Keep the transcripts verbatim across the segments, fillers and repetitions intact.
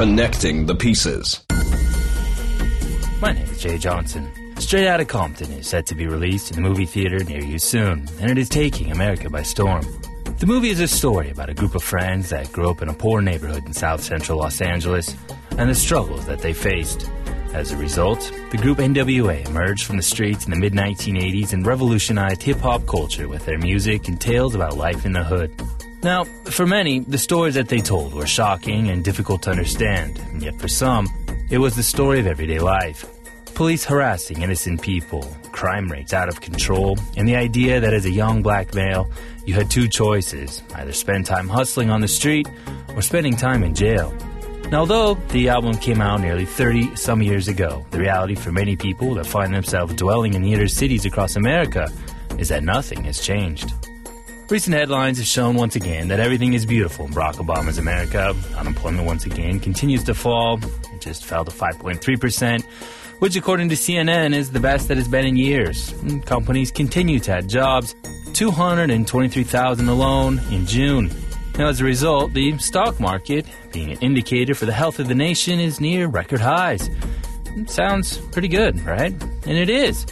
Connecting the pieces. My name is Jay Johnson. Straight Outta Compton is set to be released in the movie theater near you soon, and it is taking America by storm. The movie is a story about a group of friends that grew up in a poor neighborhood in South Central Los Angeles and the struggles that they faced. As a result, the group N W A emerged from the streets in the mid nineteen eighties and revolutionized hip-hop culture with their music and tales about life in the hood. Now, for many, the stories that they told were shocking and difficult to understand, and yet for some, it was the story of everyday life. Police harassing innocent people, crime rates out of control, and the idea that as a young black male, you had two choices, either spend time hustling on the street or spending time in jail. Now, although the album came out nearly thirty-some years ago, the reality for many people that find themselves dwelling in the inner cities across America is that nothing has changed. Recent headlines have shown once again that everything is beautiful in Barack Obama's America. Unemployment once again continues to fall. It just fell to five point three percent, which according to C N N is the best that it's been in years. And companies continue to add jobs, two hundred twenty-three thousand alone in June. Now, as a result, the stock market, being an indicator for the health of the nation, is near record highs. It sounds pretty good, right? And it is,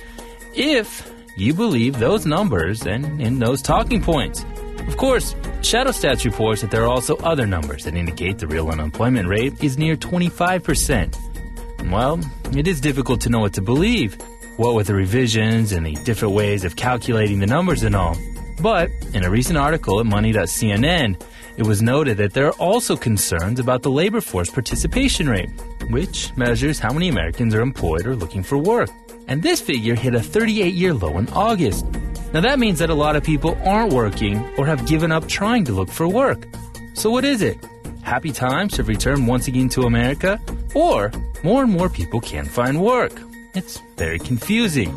if you believe those numbers and in those talking points. Of course, Shadow Stats reports that there are also other numbers that indicate the real unemployment rate is near twenty-five percent. And well, it is difficult to know what to believe, what with the revisions and the different ways of calculating the numbers and all. But in a recent article at money dot C N N, it was noted that there are also concerns about the labor force participation rate, which measures how many Americans are employed or looking for work. And this figure hit a thirty-eight-year low in August. Now that means that a lot of people aren't working or have given up trying to look for work. So what is it? Happy times have returned once again to America? Or more and more people can't find work? It's very confusing.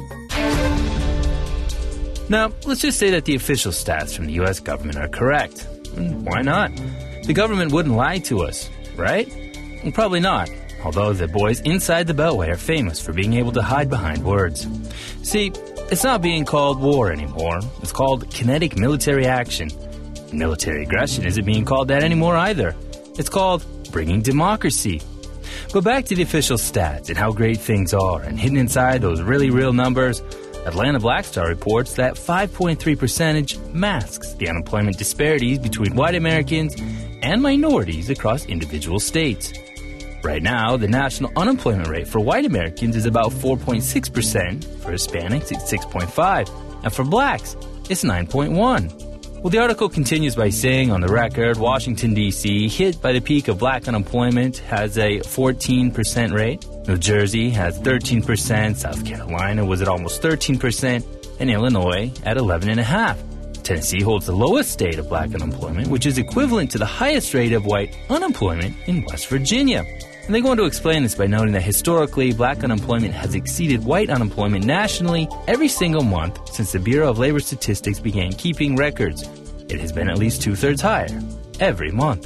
Now, let's just say that the official stats from the U S government are correct. And why not? The government wouldn't lie to us, right? Well, probably not. Although the boys inside the Beltway are famous for being able to hide behind words. See, it's not being called war anymore. It's called kinetic military action. Military aggression isn't being called that anymore either. It's called bringing democracy. But back to the official stats and how great things are, and hidden inside those really real numbers, Atlanta Black Star reports that five point three percentage masks the unemployment disparities between white Americans and minorities across individual states. Right now, the national unemployment rate for white Americans is about four point six percent, for Hispanics it's six point five percent, and for blacks it's nine point one percent. Well, the article continues by saying, on the record, Washington, D C, hit by the peak of black unemployment, has a fourteen percent rate. New Jersey has thirteen percent, South Carolina was at almost thirteen percent, and Illinois at eleven point five percent. Tennessee holds the lowest state of black unemployment, which is equivalent to the highest rate of white unemployment in West Virginia. And they go on to explain this by noting that historically, black unemployment has exceeded white unemployment nationally every single month since the Bureau of Labor Statistics began keeping records. It has been at least two-thirds higher every month.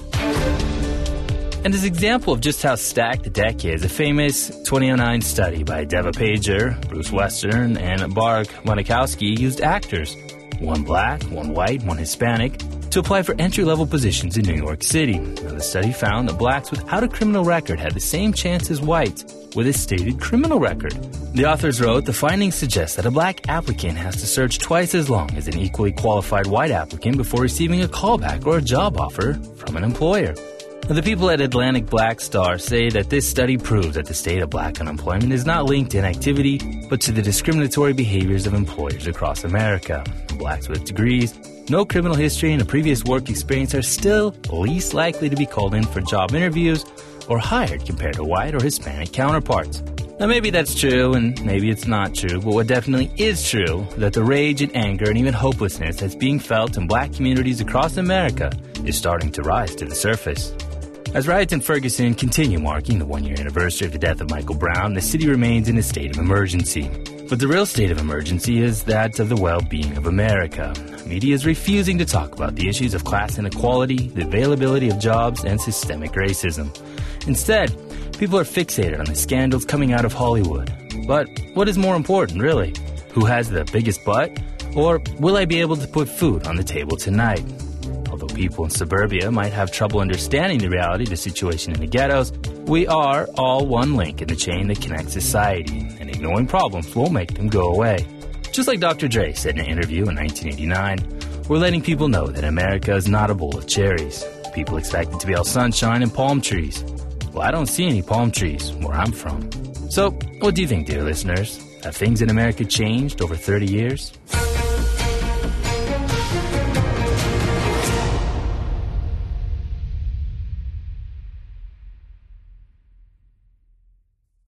And as an example of just how stacked the deck is, a famous twenty oh nine study by Deva Pager, Bruce Western, and Barak Monikowski used actors, one black, one white, one Hispanic, to apply for entry-level positions in New York City. Now, the study found that blacks without a criminal record had the same chance as whites with a stated criminal record. The authors wrote, the findings suggest that a black applicant has to search twice as long as an equally qualified white applicant before receiving a callback or a job offer from an employer. Now, the people at Atlantic Black Star say that this study proves that the state of black unemployment is not linked to inactivity, but to the discriminatory behaviors of employers across America. Blacks with degrees, no criminal history, and a previous work experience are still least likely to be called in for job interviews or hired compared to white or Hispanic counterparts. Now, maybe that's true, and maybe it's not true, but what definitely is true is that the rage and anger and even hopelessness that's being felt in black communities across America is starting to rise to the surface. As riots in Ferguson continue marking the one-year anniversary of the death of Michael Brown, the city remains in a state of emergency. But the real state of emergency is that of the well-being of America. Media is refusing to talk about the issues of class inequality, the availability of jobs, and systemic racism. Instead, people are fixated on the scandals coming out of Hollywood. But what is more important, really? Who has the biggest butt? Or will I be able to put food on the table tonight? Although people in suburbia might have trouble understanding the reality of the situation in the ghettos, we are all one link in the chain that connects society, and ignoring problems won't make them go away. Just like Doctor Dre said in an interview in nineteen eighty-nine, we're letting people know that America is not a bowl of cherries. People expect it to be all sunshine and palm trees. Well, I don't see any palm trees where I'm from. So, what do you think, dear listeners? Have things in America changed over thirty years?